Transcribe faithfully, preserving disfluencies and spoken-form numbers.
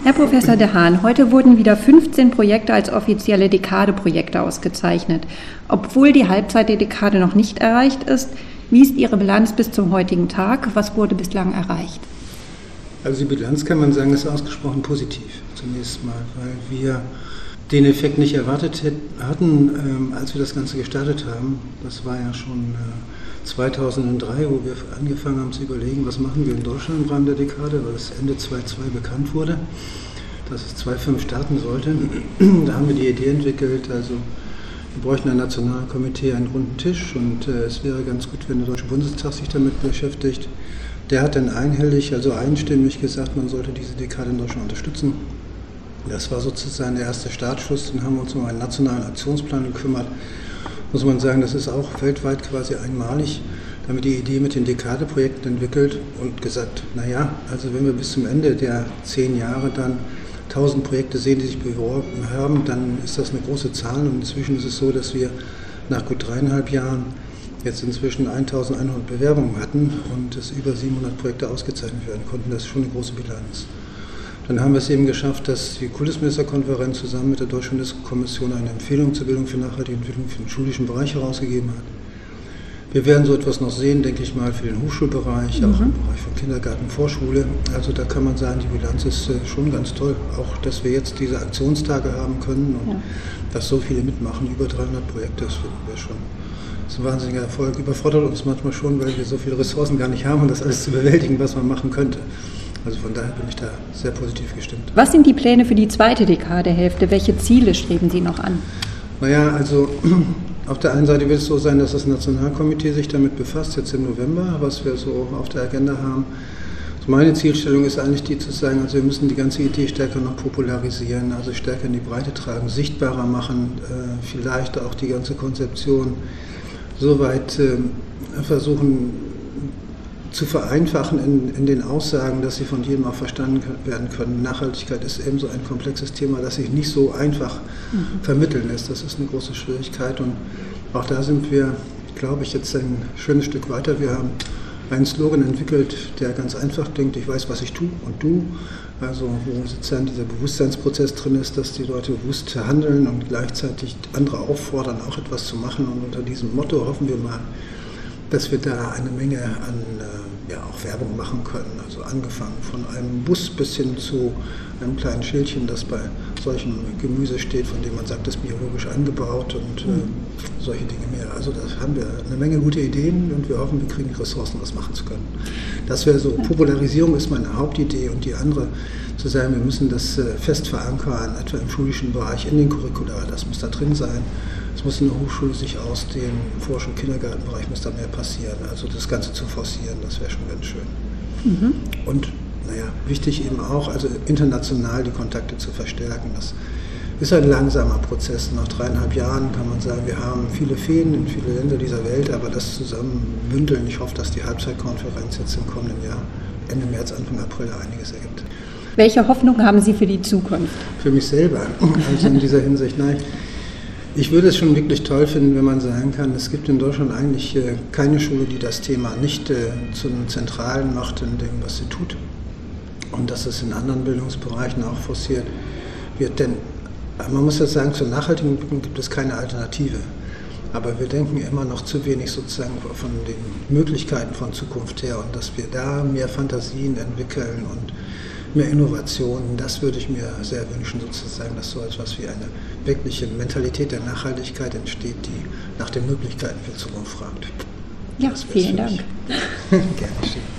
Herr Professor de Haan, heute wurden wieder fünfzehn Projekte als offizielle Dekade-Projekte ausgezeichnet. Obwohl die Halbzeit der Dekade noch nicht erreicht ist, wie ist Ihre Bilanz bis zum heutigen Tag? Was wurde bislang erreicht? Also die Bilanz, kann man sagen, ist ausgesprochen positiv zunächst mal, weil wir den Effekt nicht erwartet hatten, ähm, als wir das Ganze gestartet haben. Das war ja schon äh, zweitausenddrei, wo wir angefangen haben zu überlegen, was machen wir in Deutschland im Rahmen der Dekade, weil es Ende zweitausendzwei bekannt wurde, dass es zweitausendfünf starten sollte. Da haben wir die Idee entwickelt, also wir bräuchten ein Nationalkomitee, einen runden Tisch und äh, es wäre ganz gut, wenn der Deutsche Bundestag sich damit beschäftigt. Der hat dann einhellig, also einstimmig gesagt, man sollte diese Dekade in Deutschland unterstützen. Das war sozusagen der erste Startschuss. Dann haben wir uns um einen nationalen Aktionsplan gekümmert. Muss man sagen, das ist auch weltweit quasi einmalig. Da haben wir die Idee mit den Dekade-Projekten entwickelt und gesagt, naja, also wenn wir bis zum Ende der zehn Jahre dann tausend Projekte sehen, die sich beworben haben, dann ist das eine große Zahl. Und inzwischen ist es so, dass wir nach gut dreieinhalb Jahren jetzt inzwischen eintausendeinhundert Bewerbungen hatten und es über siebenhundert Projekte ausgezeichnet werden konnten. Das ist schon eine große Bilanz. Dann haben wir es eben geschafft, dass die Kultusministerkonferenz zusammen mit der Deutschen UNESCO-Kommission eine Empfehlung zur Bildung für nachhaltige Entwicklung für den schulischen Bereich herausgegeben hat. Wir werden so etwas noch sehen, denke ich mal, für den Hochschulbereich, mhm. auch im Bereich von Kindergarten, Vorschule. Also da kann man sagen, die Bilanz ist schon ganz toll. Auch, dass wir jetzt diese Aktionstage haben können und ja. dass so viele mitmachen, über dreihundert Projekte, das finden wir schon. Das ist ein wahnsinniger Erfolg. Überfordert uns manchmal schon, weil wir so viele Ressourcen gar nicht haben, um das alles zu bewältigen, was man machen könnte. Also von daher bin ich da sehr positiv gestimmt. Was sind die Pläne für die zweite Dekadehälfte? Welche Ziele streben Sie noch an? Naja, also auf der einen Seite wird es so sein, dass das Nationalkomitee sich damit befasst, jetzt im November, was wir so auf der Agenda haben. Also meine Zielstellung ist eigentlich die zu sagen, also wir müssen die ganze Idee stärker noch popularisieren, also stärker in die Breite tragen, sichtbarer machen, äh, vielleicht auch die ganze Konzeption soweit äh, versuchen, zu vereinfachen in, in den Aussagen, dass sie von jedem auch verstanden werden können. Nachhaltigkeit ist eben so ein komplexes Thema, das sich nicht so einfach mhm. vermitteln lässt. Das ist eine große Schwierigkeit und auch da sind wir, glaube ich, jetzt ein schönes Stück weiter. Wir haben einen Slogan entwickelt, der ganz einfach denkt, ich weiß, was ich tue und du. Also wo sozusagen dieser Bewusstseinsprozess drin ist, dass die Leute bewusst handeln und gleichzeitig andere auffordern, auch etwas zu machen. Und unter diesem Motto hoffen wir mal, dass wir da eine Menge an äh, ja, auch Werbung machen können. Also angefangen von einem Bus bis hin zu einem kleinen Schildchen, das bei solchem Gemüse steht, von dem man sagt, das ist biologisch angebaut und äh, solche Dinge mehr. Also da haben wir eine Menge gute Ideen und wir hoffen, wir kriegen die Ressourcen, was machen zu können. Das wäre so, Popularisierung ist meine Hauptidee und die andere zu sagen, wir müssen das äh, fest verankern, etwa im schulischen Bereich, in den Curricula, das muss da drin sein. Es muss in der Hochschule sich ausdehnen, im Forsch- und Kindergartenbereich muss da mehr passieren. Also das Ganze zu forcieren, das wäre schon ganz schön. Mhm. Und naja, wichtig eben auch, also international die Kontakte zu verstärken. Das ist ein langsamer Prozess. Nach dreieinhalb Jahren kann man sagen, wir haben viele Fäden in viele Länder dieser Welt, aber das zusammen bündeln. Ich hoffe, dass die Halbzeitkonferenz jetzt im kommenden Jahr, Ende März, Anfang April, einiges ergibt. Welche Hoffnung haben Sie für die Zukunft? Für mich selber, also in dieser Hinsicht, nein. Ich würde es schon wirklich toll finden, wenn man sagen kann, es gibt in Deutschland eigentlich äh, keine Schule, die das Thema nicht äh, zum Zentralen macht in dem, was sie tut. Und dass es in anderen Bildungsbereichen auch forciert wird. Denn man muss jetzt sagen, zur nachhaltigen Entwicklung gibt es keine Alternative. Aber wir denken immer noch zu wenig sozusagen von den Möglichkeiten von Zukunft her und dass wir da mehr Fantasien entwickeln und mehr Innovationen, das würde ich mir sehr wünschen, sozusagen, dass so etwas wie eine wirkliche Mentalität der Nachhaltigkeit entsteht, die nach den Möglichkeiten für Zukunft fragt. Ja, vielen Dank. Gerne schön.